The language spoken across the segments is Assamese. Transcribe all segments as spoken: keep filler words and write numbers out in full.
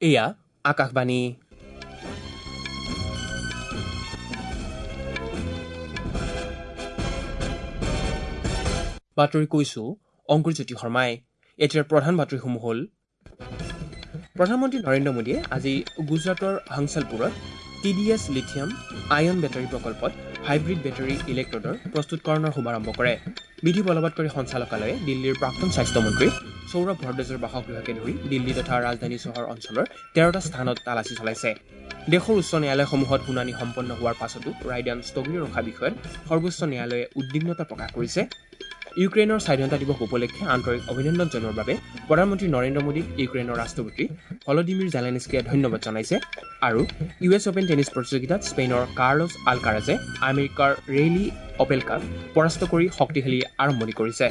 এয়া আকাশবাণী। বাতৰি কৈছো অংকুৰজ্যোতি শৰ্মাই। এতিয়াৰ প্ৰধান বাতৰিসমূহ হ'ল, প্ৰধানমন্ত্ৰী নৰেন্দ্ৰ মোদীয়ে আজি গুজৰাটৰ হাংছালপুৰত T D S lithium ion battery প্ৰকল্পত হাইব্ৰিড বেটাৰী ইলেক্ট্ৰডৰ প্ৰস্তুতকৰণৰ শুভাৰম্ভ কৰে। বিধি বলবৎকাৰী সঞ্চালকালয়ে দিল্লীৰ প্ৰাক্তন স্বাস্থ্যমন্ত্ৰী সৌৰভ ভৰদ্বাজৰ বাসগৃহকে ধৰি দিল্লী তথা ৰাজধানী চহৰ অঞ্চলৰ তেৰটা স্থানত তালাচী চলাইছে। দেশৰ উচ্চ ন্যায়ালয়সমূহত শুনানি সম্পন্ন হোৱাৰ পাছতো ৰায়দান স্থগিত ৰখা বিষয়ত সৰ্বোচ্চ ন্যায়ালয়ে উদ্বিগ্নতা প্ৰকাশ কৰিছে। ইউক্ৰেইনৰ স্বাধীনতা দিৱস উপলক্ষে আন্তৰিক অভিনন্দন জনোৱাৰ বাবে প্ৰধানমন্ত্ৰী নৰেন্দ্ৰ মোদীক ইউক্ৰেইনৰ ৰাষ্ট্ৰপতি ভলদিমিৰ জেলেনস্কিয়ে ধন্যবাদ জনাইছে। আৰু ইউ এছ অপেন টেনিছ প্ৰতিযোগিতাত স্পেইনৰ কাৰ্লোছ আলকাৰাজে আমেৰিকাৰ ৰেইলি অপেলকাক পৰাস্ত কৰি শক্তিশালী আৰম্ভণি কৰিছে।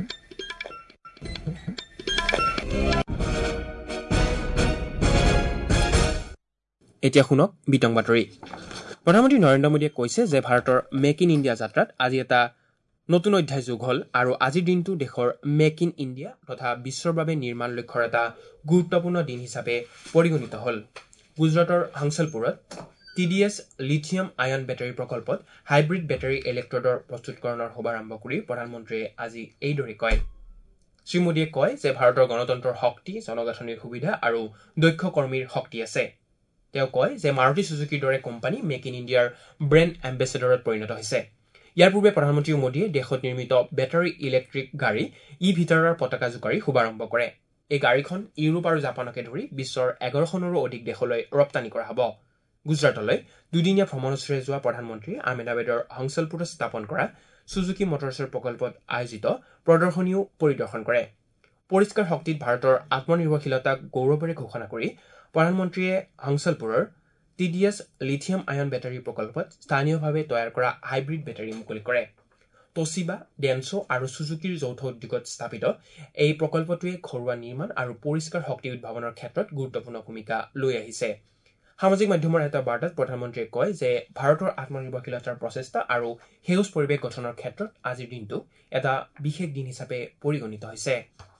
এতিয়া শুনক বিতং বাতৰি। প্ৰধানমন্ত্ৰী নৰেন্দ্ৰ মোদীয়ে কৈছে যে ভাৰতৰ মেক ইন ইণ্ডিয়া যাত্ৰাত আজি এটা নতুন অধ্যায় যোগ হ'ল আৰু আজিৰ দিনটো দেশৰ মেক ইন ইণ্ডিয়া তথা বিশ্বৰ বাবে নিৰ্মাণ লক্ষ্যৰ এটা গুৰুত্বপূৰ্ণ দিন হিচাপে পৰিগণিত হ'ল। গুজৰাটৰ হাংছালপুৰত T D S lithium ion battery প্ৰকল্পত হাইব্ৰিড বেটাৰী ইলেক্ট্ৰডৰ প্ৰস্তুতকৰণৰ শুভাৰম্ভ কৰি প্ৰধানমন্ত্ৰীয়ে আজি এইদৰে কয়। শ্ৰীমোদীয়ে কয় যে ভাৰতৰ গণতন্ত্ৰৰ শক্তি, জনগাঁথনিৰ সুবিধা আৰু দক্ষ কৰ্মীৰ শক্তি আছে। তেওঁ কয় যে মাৰুতি চুজুকিৰ দৰে কোম্পানী মেক ইন ইণ্ডিয়াৰ ব্ৰেণ্ড এম্বেচেডৰত পৰিণত হৈছে। ইয়াৰ পূৰ্বে প্ৰধানমন্ত্ৰী মোদীয়ে দেশত নিৰ্মিত বেটাৰী ইলেক্ট্ৰিক গাড়ী ই ভিটাৰৰ পতাকা জোকাৰি শুভাৰম্ভ কৰে। এই গাড়ীখন ইউৰোপ আৰু জাপানকে ধৰি বিশ্বৰ এঘাৰখনৰো অধিক দেশলৈ ৰপ্তানি কৰা হ'ব। গুজৰাটলৈ দুদিনীয়া ভ্ৰমণসূচীৰে যোৱা প্ৰধানমন্ত্ৰীয়ে আহমেদাবাদৰ হাংছালপুৰত স্থাপন কৰা চুজুকি মটৰ্ছৰ প্ৰকল্পত আয়োজিত প্ৰদৰ্শনীও পৰিদৰ্শন কৰে। পৰিষ্কাৰ শক্তিত ভাৰতৰ আত্মনিৰ্ভৰশীলতাক গৌৰৱেৰে ঘোষণা কৰি প্ৰধানমন্ত্ৰীয়ে হাংছালপুৰৰ T D S lithium ion battery প্ৰকল্পত স্থানীয়ভাৱে তৈয়াৰ কৰা হাইব্ৰিড বেটাৰী মুকলি কৰে। টচিবা, ডেনছো আৰু চুজুকিৰ যৌথ উদ্যোগত স্থাপিত এই প্ৰকল্পটোৱে ঘৰুৱা নিৰ্মাণ আৰু পৰিষ্কাৰ শক্তি উদ্ভাৱনৰ ক্ষেত্ৰত গুৰুত্বপূৰ্ণ ভূমিকা লৈ আহিছে। সামাজিক মাধ্যমৰ এটা বাৰ্তাত প্ৰধানমন্ত্ৰীয়ে কয় যে ভাৰতৰ আত্মনিৰ্ভৰশীলতাৰ প্ৰচেষ্টা আৰু সেউজ পৰিৱেশ গঠনৰ ক্ষেত্ৰত আজিৰ দিনটো এটা বিশেষ দিন হিচাপে পৰিগণিত হৈছে।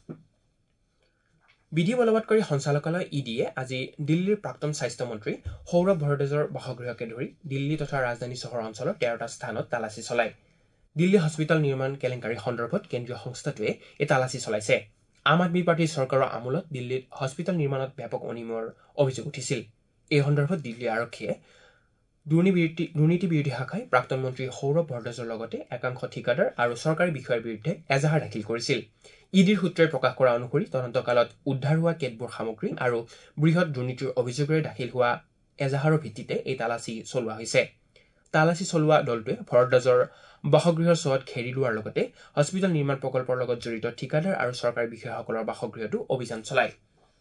বিধি বলবৎকাৰী সঞ্চালকালয় ই ডিয়ে আজি দিল্লীৰ প্ৰাক্তন স্বাস্থ্যমন্ত্ৰী সৌৰভ ভৰদ্বাজৰ বাসগৃহকে ধৰি দিল্লী তথা ৰাজধানী চহৰ অঞ্চলৰ তেৰটা স্থানত তালাচী চলায়। দিল্লী হস্পিটেল নিৰ্মাণ কেলেংকাৰী সন্দৰ্ভত কেন্দ্ৰীয় সংস্থাটোৱে এই তালাচী চলাইছে। আম আদমী পাৰ্টীৰ চৰকাৰৰ আমোলত দিল্লীত হস্পিটেল নিৰ্মাণত ব্যাপক অনিয়মৰ অভিযোগ উঠিছিল। এই সন্দৰ্ভত দিল্লী আৰক্ষীয়ে দুৰ্নীতি বিৰোধী শাখাই প্ৰাক্তন মন্ত্ৰী সৌৰভ ভৰদ্বাজৰ লগতে একাংশ ঠিকাদাৰ আৰু চৰকাৰী বিষয়াৰ বিৰুদ্ধে এজাহাৰ দাখিল কৰিছিল। ই ডিৰ সূত্ৰই প্ৰকাশ কৰা অনুসৰি তদন্তকালত উদ্ধাৰ হোৱা কেতবোৰ সামগ্ৰী আৰু বৃহৎ দুৰ্নীতিৰ অভিযোগেৰে দাখিল হোৱা এজাহাৰৰ ভিত্তিতে এই তালাচী চলোৱা হৈছে। তালাচী চলোৱা দলটোৱে ভৰদ্বাজৰ বাসগৃহৰ চৌহদ ঘেৰি লোৱাৰ লগতে হস্পিটেল নিৰ্মাণ প্ৰকল্পৰ লগত জড়িত ঠিকাদাৰ আৰু চৰকাৰী বিষয়াসকলৰ বাসগৃহতো অভিযান চলায়।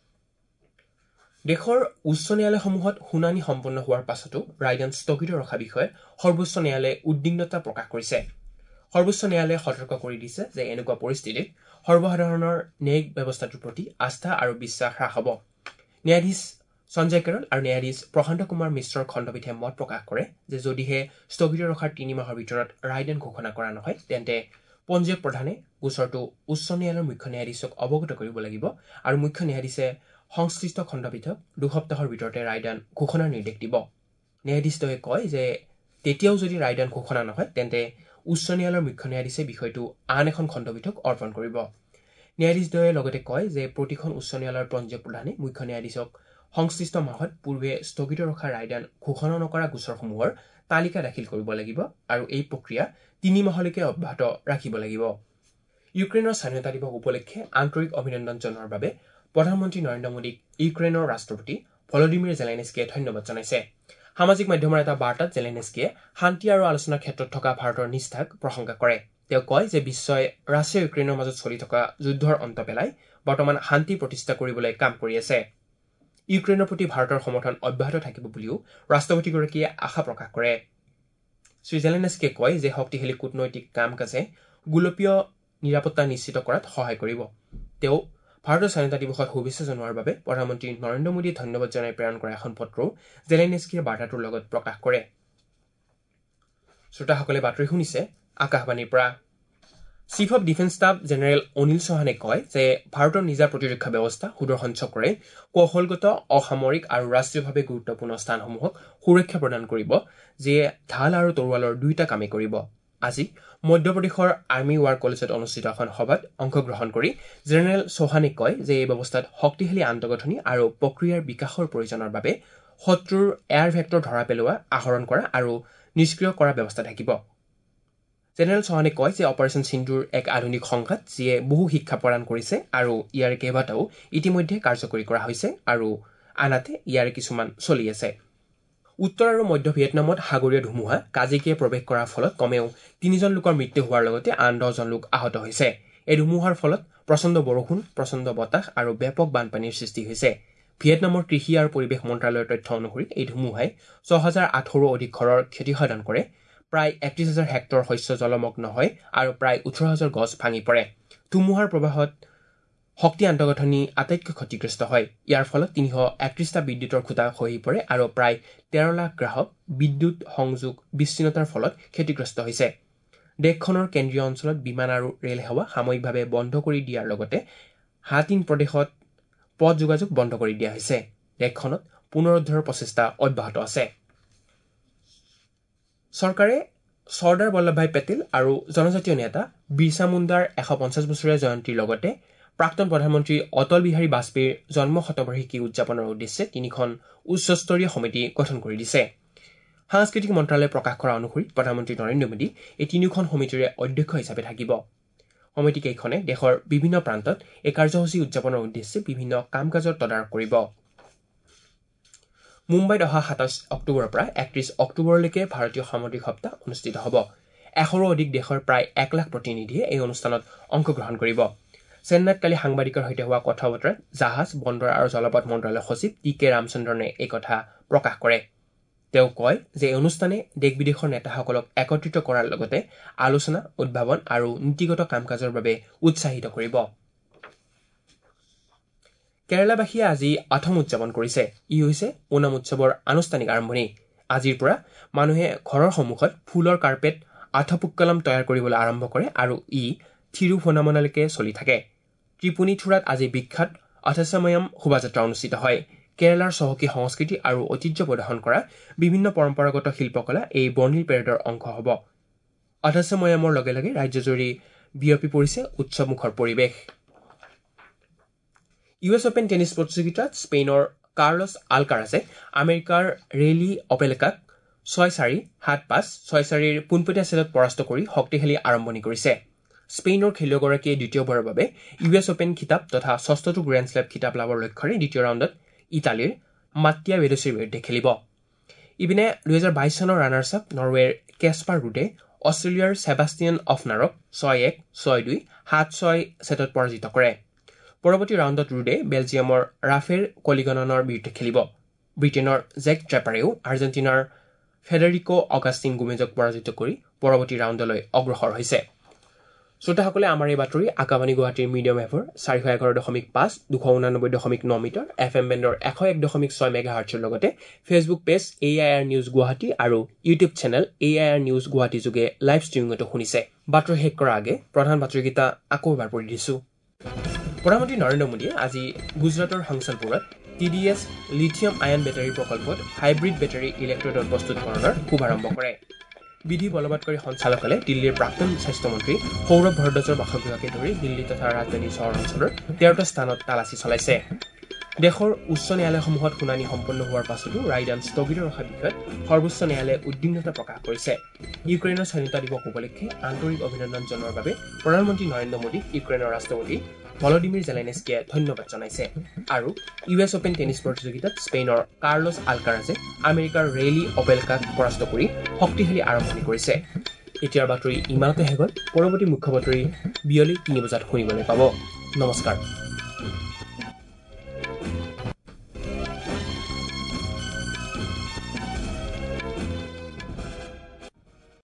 দেশৰ উচ্চ ন্যায়ালয়সমূহত শুনানি সম্পন্ন হোৱাৰ পাছতো ৰায়দান স্থগিত ৰখা বিষয়ত সৰ্বোচ্চ ন্যায়ালয়ে উদ্বিগ্নতা প্ৰকাশ কৰিছে। সৰ্বোচ্চ ন্যায়ালয়ে সতৰ্ক কৰি দিছে যে এনেকুৱা পৰিস্থিতিত সৰ্বসাধাৰণৰ ন্যায়িক ব্যৱস্থাটোৰ প্ৰতি আস্থা আৰু বিশ্বাস হ্ৰাস হ'ব। ন্যায়াধীশ সঞ্জয় কেৰল আৰু ন্যায়াধীশ প্ৰশান্ত কুমাৰ মিশ্ৰৰ খণ্ডপীঠে মত প্ৰকাশ কৰে যে যদিহে স্থগিত ৰখাৰ তিনি মাহৰ ভিতৰত ৰায়দান ঘোষণা কৰা নহয় তেন্তে পঞ্জীয়ক প্ৰধানে গোচৰটো উচ্চ ন্যায়ালয়ৰ মুখ্য ন্যায়াধীশক অৱগত কৰিব লাগিব আৰু মুখ্য ন্যায়াধীশে সংশ্লিষ্ট খণ্ডপীঠক দুসপ্তাহৰ ভিতৰতে ৰায়দান ঘোষণাৰ নিৰ্দেশ দিব। ন্যায়াধীশদ্বয়ে কয় যে তেতিয়াও যদি ৰায়দান ঘোষণা নহয় তেন্তে উচ্চ ন্যায়ালয়ৰ মুখ্য ন্যায়াধীশে বিষয়টো আন এখন খণ্ডপীঠক অৰ্পণ কৰিব। ন্যায়াধীশদ্বয়ে লগতে কয় যে প্ৰতিখন উচ্চ ন্যায়ালয়ৰ পঞ্জীয়ক প্ৰধানে মুখ্য ন্যায়াধীশক সংশ্লিষ্ট মাহত পূৰ্বে স্থগিত ৰখা ৰায়দান ঘোষণা নকৰা গোচৰসমূহৰ তালিকা দাখিল কৰিব লাগিব আৰু এই প্ৰক্ৰিয়া তিনি মাহলৈকে অব্যাহত ৰাখিব লাগিব। ইউক্ৰেইনৰ স্বাধীনতা দিৱস উপলক্ষে আন্তৰিক অভিনন্দন জনোৱাৰ বাবে প্ৰধানমন্ত্ৰী নৰেন্দ্ৰ মোদীক ইউক্ৰেইনৰ ৰাষ্ট্ৰপতি ভলদিমিৰ জেলেনস্কিয়ে ধন্যবাদ জনাইছে। সামাজিক মাধ্যমৰ এটা বাৰ্তাত জেলেনস্কিয়ে শান্তি আৰু আলোচনাৰ ক্ষেত্ৰত থকা ভাৰতৰ নিষ্ঠাক প্ৰশংসা কৰে। তেওঁ কয় যে বিশ্বই ৰাছিয়া ইউক্ৰেইনৰ মাজত চলি থকা যুদ্ধৰ অন্ত পেলাই বৰ্তমান শান্তি প্ৰতিষ্ঠা কৰিবলৈ কাম কৰি আছে। ইউক্ৰেইনৰ প্ৰতি ভাৰতৰ সমৰ্থন অব্যাহত থাকিব বুলিও ৰাষ্ট্ৰপতিগৰাকীয়ে আশা প্ৰকাশ কৰে। শ্ৰী জেলেনস্কিয়ে কয় যে শক্তিশালী কূটনৈতিক কাম কাজে গোলকীয় নিৰাপত্তা নিশ্চিত কৰাত সহায় কৰিব। তেওঁ ভাৰতৰ স্বাধীনতা দিৱসত শুভেচ্ছা জনোৱাৰ বাবে প্ৰধানমন্ত্ৰী নৰেন্দ্ৰ মোদীয়ে ধন্যবাদ জনাই প্ৰেৰণ কৰা এখন পত্ৰও জেলেনস্কিয়ে বাৰ্তাটোৰ লগত প্ৰকাশ কৰে। শ্ৰোতাসকলে বাতৰি শুনিছে আকাশবাণীৰ পৰা। Chief of defence staff general Anil চৌহানে কয় যে ভাৰতৰ নিজা প্ৰতিৰক্ষা ব্যৱস্থা সুদৰ্শন চক্ৰে কৌশলগত অসামৰিক আৰু ৰাষ্ট্ৰীয়ভাৱে গুৰুত্বপূৰ্ণ স্থানসমূহক সুৰক্ষা প্ৰদান কৰিব, যিয়ে ঢাল আৰু তৰোৱালৰ দুয়োটা কামেই কৰিব। আজি মধ্যপ্ৰদেশৰ আৰ্মি ৱাৰ কলেজত অনুষ্ঠিত এখন সভাত অংশগ্ৰহণ কৰি জেনেৰেল চৌহানে কয় যে এই ব্যৱস্থাত শক্তিশালী আন্তঃগাঁথনি আৰু প্ৰক্ৰিয়াৰ বিকাশৰ প্ৰয়োজনৰ বাবে শত্ৰুৰ এয়াৰ ভেক্টৰ ধৰা পেলোৱা, আহৰণ কৰা আৰু নিষ্ক্ৰিয় কৰাৰ ব্যৱস্থা থাকিব। জেনেৰেল চৌহানে কয় যে অপাৰেশ্যন সিন্ধুৰ এক আধুনিক সংঘাত যিয়ে বহু শিক্ষা প্ৰদান কৰিছে আৰু ইয়াৰ কেইবাটাও ইতিমধ্যে কাৰ্যকৰী কৰা হৈছে আৰু আনহাতে ইয়াৰে কিছুমান চলি আছে। উত্তৰ আৰু মধ্য ভিয়েটনামত সাগৰীয় ধুমুহা কাজিকিয়ে প্ৰৱেশ কৰাৰ ফলত কমেও তিনিজন লোকৰ মৃত্যু হোৱাৰ লগতে আন দহজন লোক আহত হৈছে। এই ধুমুহাৰ ফলত প্ৰচণ্ড বৰষুণ, প্ৰচণ্ড বতাহ আৰু ব্যাপক বানপানীৰ সৃষ্টি হৈছে। ভিয়েটনামৰ কৃষি আৰু পৰিৱেশ মন্ত্ৰালয়ৰ তথ্য অনুসৰি এই ধুমুহাই ছয় হাজাৰ আঠৰো অধিক ঘৰৰ ক্ষতিসাধন কৰে, প্ৰায় একত্ৰিশ হাজাৰ হেক্টৰ শস্য জলমগ্ন হয় আৰু প্ৰায় ওঠৰ হাজাৰ গছ ভাঙি পৰে। ধুমুহাৰ প্ৰবাহত শক্তি আন্তঃগাঁথনি আটাইতকৈ ক্ষতিগ্ৰস্ত হয়। ইয়াৰ ফলত তিনিশ একত্ৰিশটা বিদ্যুতৰ খুঁটা খহি পৰে আৰু প্ৰায় তেৰ লাখ গ্ৰাহক বিদ্যুৎ সংযোগ বিচ্ছিন্নতাৰ ফলত ক্ষতিগ্ৰস্ত হৈছে। দেশখনৰ কেন্দ্ৰীয় অঞ্চলত বিমান আৰু ৰেল সেৱা সাময়িকভাৱে বন্ধ কৰি দিয়াৰ লগতে হাতিন প্ৰদেশত পথ যোগাযোগ বন্ধ কৰি দিয়া হৈছে। দেশখনত পুনৰুদ্ধাৰৰ প্ৰচেষ্টা অব্যাহত আছে। চৰকাৰে চৰ্দাৰ বল্লভভাই পেটেল আৰু জনজাতীয় নেতা বিৰছা মুণ্ডাৰ এশ পঞ্চাছ বছৰীয়া জয়ন্তীৰ লগতে প্ৰাক্তন প্ৰধানমন্ত্ৰী অটল বিহাৰী বাজপেয়ীৰ জন্ম শতবাৰ্ষিকী উদযাপনৰ উদ্দেশ্যে তিনিখন উচ্চস্তৰীয় সমিতি গঠন কৰি দিছে। সাংস্কৃতিক মন্ত্ৰালয়ে প্ৰকাশ কৰা অনুসৰি প্ৰধানমন্ত্ৰী নৰেন্দ্ৰ মোদী এই তিনিখন সমিতিৰে অধ্যক্ষ হিচাপে থাকিব। সমিতিকেইখনে দেশৰ বিভিন্ন প্ৰান্তত এই কাৰ্যসূচী উদযাপনৰ উদ্দেশ্যে বিভিন্ন কাম কাজৰ তদাৰক কৰিব। মুম্বাইত অহা সাতাইছ অক্টোবৰৰ পৰা একত্ৰিশ অক্টোবৰলৈকে ভাৰতীয় সামুদ্ৰিক সপ্তাহ অনুষ্ঠিত হ'ব। এশৰো অধিক দেশৰ প্ৰায় এক লাখ প্ৰতিনিধিয়ে এই অনুষ্ঠানত অংশগ্ৰহণ কৰিব। চেন্নাইত কালি সাংবাদিকৰ সৈতে হোৱা কথা বতৰাত জাহাজ, বন্দৰ আৰু জলপথ মন্ত্ৰালয়ৰ সচিব টি কে ৰামচন্দ্ৰনে এই কথা প্ৰকাশ কৰে। তেওঁ কয় যে এই অনুষ্ঠানে দেশ বিদেশৰ নেতাসকলক একত্ৰিত কৰাৰ লগতে আলোচনা, উদ্ভাৱন আৰু নীতিগত কাম কাজৰ বাবে উৎসাহিত কৰিব। কেৰালাবাসীয়ে আজি আথম উদযাপন কৰিছে। ই হৈছে ওনাম উৎসৱৰ আনুষ্ঠানিক আৰম্ভণি। আজিৰ পৰা মানুহে ঘৰৰ সন্মুখত ফুলৰ কাৰ্পেট আথপুক্কলম তৈয়াৰ কৰিবলৈ আৰম্ভ কৰে আৰু ই থিৰুভনামলৈকে চলি থাকে। ত্ৰিপুনিথুৰাত আজি বিখ্যাত অথসময়ম শোভাযাত্ৰা অনুষ্ঠিত হয়। কেৰালাৰ চহকী সংস্কৃতি আৰু ঐতিহ্য প্ৰদৰ্শন কৰা বিভিন্ন পৰম্পৰাগত শিল্পকলা এই বৰ্ণিল পেৰেডৰ অংশ হ'ব। অথসময়মৰ লগে লগে ৰাজ্যজুৰি বিয়পি পৰিছে উৎসৱমুখৰ পৰিৱেশ। ইউ এছ অপেন টেনিছ প্ৰতিযোগিতাত স্পেইনৰ কাৰ্লছ আলকাৰাজে আমেৰিকাৰ ৰেইলি অপেলেকাক ছয় চাৰি, সাত পাঁচ, ছয় চাৰিৰ পোনপটীয়া ছেটত পৰাস্ত কৰি শক্তিশালী আৰম্ভণি কৰিছে। স্পেইনৰ খেলুৱৈগৰাকীয়ে দ্বিতীয়বাৰৰ বাবে ইউ এছ অপেন খিতাপ তথা ষষ্ঠটো গ্ৰেণ্ড শ্লেম খিতাপ লাভৰ লক্ষ্যৰে দ্বিতীয় ৰাউণ্ডত ইটালীৰ মাত্তিয়া বেডোচিৰ বিৰুদ্ধে খেলিব। ইপিনে দুহেজাৰ বাইশ চনৰ ৰানাৰ্ছ আপ নৰৱেৰ কেস্পাৰ ৰুডে অষ্ট্ৰেলিয়াৰ ছেবাষ্টিয়ান অফনাৰক ছয় এক, ছয় দুই, সাত ছয় ছেটত পৰাজিত কৰে। পৰৱৰ্তী ৰাউণ্ডত ৰুডে বেলজিয়ামৰ ৰাফেল কলিগননৰ বিৰুদ্ধে খেলিব। ব্ৰিটেইনৰ জেক ট্ৰেপাৰেও আৰ্জেণ্টিনাৰ ফেডেৰিকো অগাষ্টিন গোমেজক পৰাজিত কৰি পৰৱৰ্তী ৰাউণ্ডলৈ অগ্ৰসৰ হৈছে। শ্ৰোতাসকলে আমাৰ এই বাতৰি আকাশবাণী গুৱাহাটীৰ মিডিয়াম ৱেভৰ চাৰিশ এঘাৰ দশমিক পাঁচ, দুশ ঊনানব্বৈ দশমিক ন মিটাৰ, এফ এম বেণ্ডৰ এশ এক দশমিক ছয় মেগা হাৰ্টছৰ লগতে Facebook page A I R news Guwahati আৰু YouTube channel A I R news Guwahati যোগে লাইভ ষ্ট্ৰীমিঙতো শুনিছে। বাতৰি শেষ কৰাৰ আগে প্ৰধান বাতৰিকেইটা আকৌ এবাৰ পঢ়ি দিছো। প্ৰধানমন্ত্ৰী নৰেন্দ্ৰ মোদীয়ে আজি গুজৰাটৰ হংচলপুৰত T D S lithium ion battery প্ৰকল্পত হাইব্ৰিড বেটাৰী ইলেক্ট্ৰডৰ প্ৰস্তুতকৰণৰ শুভাৰম্ভ কৰে। বিধি বলবৎকাৰী সঞ্চালকালয়ে দিল্লীৰ প্ৰাক্তন স্বাস্থ্যমন্ত্ৰী সৌৰভ ভৰদ্বাজৰ বাসগৃহকে ধৰি দিল্লী তথা ৰাজধানী চহৰ অঞ্চলৰ তেৰটা স্থানত তালাচী চলাইছে। দেশৰ উচ্চ ন্যায়ালয়সমূহত শুনানি সম্পন্ন হোৱাৰ পাছতো ৰায়দান স্থগিত ৰখাৰ বিষয়ত সৰ্বোচ্চ ন্যায়ালয়ে উদ্বিগ্নতা প্ৰকাশ কৰিছে। ইউক্ৰেইনৰ স্বাধীনতা দিৱস উপলক্ষে আন্তৰিক অভিনন্দন জনোৱাৰ বাবে প্ৰধানমন্ত্ৰী নৰেন্দ্ৰ মোদীক ইউক্ৰেইনৰ ৰাষ্ট্ৰপতি ভলডিমিৰ জেলেনস্কিয়ে ধন্যবাদ জনাইছে। আৰু ইউ এছ অপেন টেনিছ প্ৰতিযোগিতাত স্পেইনৰ কাৰ্লছ আলকাৰাজে আমেৰিকাৰ ৰেইলি অপেলেকাক পৰাস্ত কৰি শক্তিশালী আৰম্ভণি কৰিছে। এতিয়াৰ বাতৰি ইমানতে শেষ হ'ল। পৰৱৰ্তী মুখ্য বাতৰি বিয়লি তিনি বজাত শুনিবলৈ পাব। নমস্কাৰ।